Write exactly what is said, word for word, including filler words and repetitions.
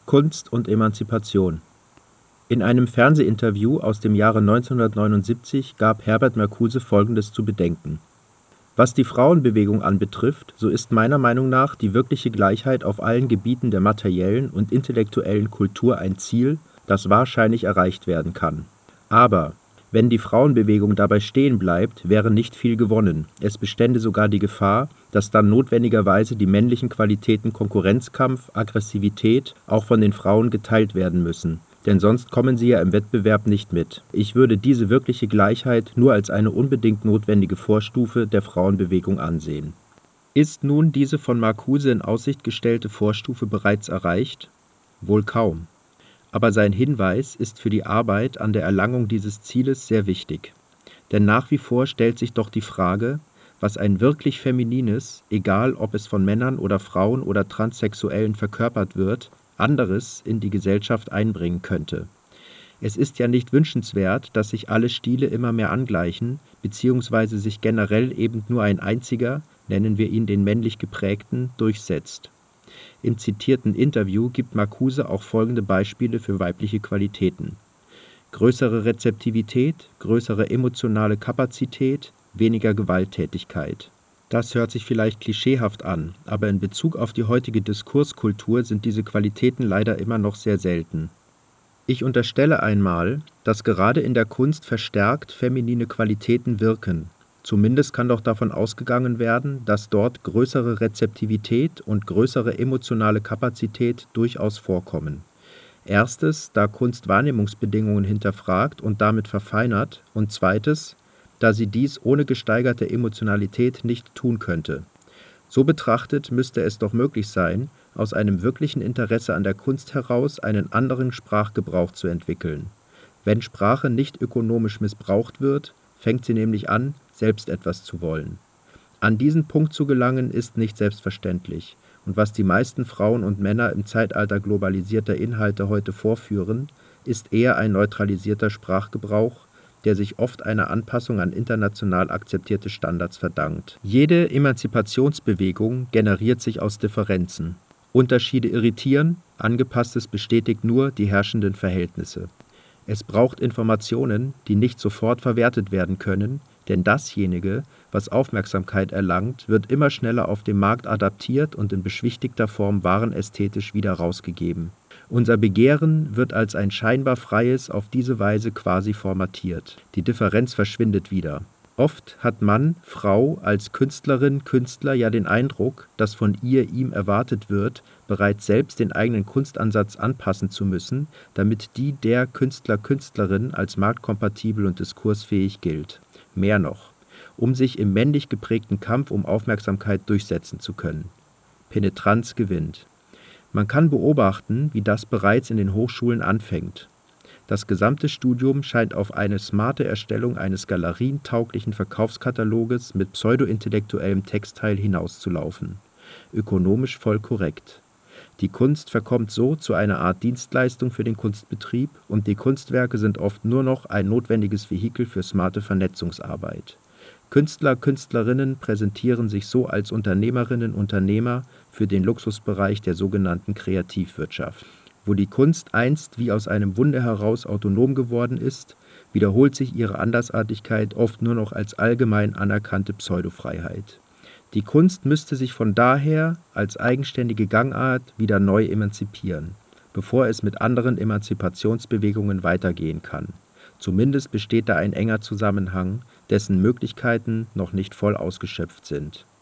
Kunst und Emanzipation. In einem Fernsehinterview aus dem Jahre neunzehnhundertneunundsiebzig gab Herbert Marcuse Folgendes zu bedenken: Was die Frauenbewegung anbetrifft, so ist meiner Meinung nach die wirkliche Gleichheit auf allen Gebieten der materiellen und intellektuellen Kultur ein Ziel, das wahrscheinlich erreicht werden kann. Aber wenn die Frauenbewegung dabei stehen bleibt, wäre nicht viel gewonnen. Es bestände sogar die Gefahr, dass dann notwendigerweise die männlichen Qualitäten Konkurrenzkampf, Aggressivität auch von den Frauen geteilt werden müssen. Denn sonst kommen sie ja im Wettbewerb nicht mit. Ich würde diese wirkliche Gleichheit nur als eine unbedingt notwendige Vorstufe der Frauenbewegung ansehen. Ist nun diese von Marcuse in Aussicht gestellte Vorstufe bereits erreicht? Wohl kaum. Aber sein Hinweis ist für die Arbeit an der Erlangung dieses Zieles sehr wichtig. Denn nach wie vor stellt sich doch die Frage, was ein wirklich Feminines, egal ob es von Männern oder Frauen oder Transsexuellen verkörpert wird, anderes in die Gesellschaft einbringen könnte. Es ist ja nicht wünschenswert, dass sich alle Stile immer mehr angleichen, beziehungsweise sich generell eben nur ein einziger, nennen wir ihn den männlich geprägten, durchsetzt. Im zitierten Interview gibt Marcuse auch folgende Beispiele für weibliche Qualitäten: größere Rezeptivität, größere emotionale Kapazität, weniger Gewalttätigkeit. Das hört sich vielleicht klischeehaft an, aber in Bezug auf die heutige Diskurskultur sind diese Qualitäten leider immer noch sehr selten. Ich unterstelle einmal, dass gerade in der Kunst verstärkt feminine Qualitäten wirken. Zumindest kann doch davon ausgegangen werden, dass dort größere Rezeptivität und größere emotionale Kapazität durchaus vorkommen. Erstes, da Kunst Wahrnehmungsbedingungen hinterfragt und damit verfeinert, und zweites, da sie dies ohne gesteigerte Emotionalität nicht tun könnte. So betrachtet müsste es doch möglich sein, aus einem wirklichen Interesse an der Kunst heraus einen anderen Sprachgebrauch zu entwickeln. Wenn Sprache nicht ökonomisch missbraucht wird, fängt sie nämlich an, selbst etwas zu wollen. An diesen Punkt zu gelangen, ist nicht selbstverständlich. Und was die meisten Frauen und Männer im Zeitalter globalisierter Inhalte heute vorführen, ist eher ein neutralisierter Sprachgebrauch, der sich oft einer Anpassung an international akzeptierte Standards verdankt. Jede Emanzipationsbewegung generiert sich aus Differenzen. Unterschiede irritieren, Angepasstes bestätigt nur die herrschenden Verhältnisse. Es braucht Informationen, die nicht sofort verwertet werden können, denn dasjenige, was Aufmerksamkeit erlangt, wird immer schneller auf dem Markt adaptiert und in beschwichtigter Form warenästhetisch wieder rausgegeben. Unser Begehren wird als ein scheinbar freies auf diese Weise quasi formatiert. Die Differenz verschwindet wieder. Oft hat Mann, Frau als Künstlerin, Künstler ja den Eindruck, dass von ihr ihm erwartet wird, bereits selbst den eigenen Kunstansatz anpassen zu müssen, damit die der Künstler, Künstlerin als marktkompatibel und diskursfähig gilt. Mehr noch, um sich im männlich geprägten Kampf um Aufmerksamkeit durchsetzen zu können. Penetranz gewinnt. Man kann beobachten, wie das bereits in den Hochschulen anfängt. Das gesamte Studium scheint auf eine smarte Erstellung eines galerientauglichen Verkaufskataloges mit pseudo-intellektuellem Textteil hinauszulaufen. Ökonomisch voll korrekt. Die Kunst verkommt so zu einer Art Dienstleistung für den Kunstbetrieb und die Kunstwerke sind oft nur noch ein notwendiges Vehikel für smarte Vernetzungsarbeit. Künstler, Künstlerinnen präsentieren sich so als Unternehmerinnen, Unternehmer für den Luxusbereich der sogenannten Kreativwirtschaft. Wo die Kunst einst wie aus einem Wunder heraus autonom geworden ist, wiederholt sich ihre Andersartigkeit oft nur noch als allgemein anerkannte Pseudofreiheit. Die Kunst müsste sich von daher als eigenständige Gangart wieder neu emanzipieren, bevor es mit anderen Emanzipationsbewegungen weitergehen kann. Zumindest besteht da ein enger Zusammenhang, dessen Möglichkeiten noch nicht voll ausgeschöpft sind.